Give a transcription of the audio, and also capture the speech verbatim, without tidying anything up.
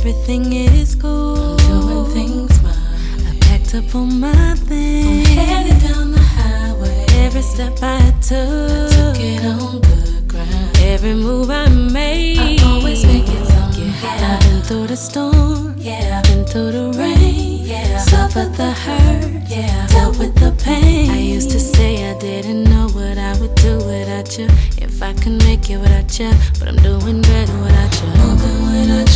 everything is cool. I'm doing things right. I packed up on my things. I'm headed down the highway. Every step I took, I took it on good ground. every move I made, I always make it something. yeah. I've been through the storm, Yeah. been through the rain, Yeah. suffered the hurt, Yeah. dealt with the pain. I used to say I didn't know what I would do without you, if I could make it without you, but I'm doing better without you. Moving without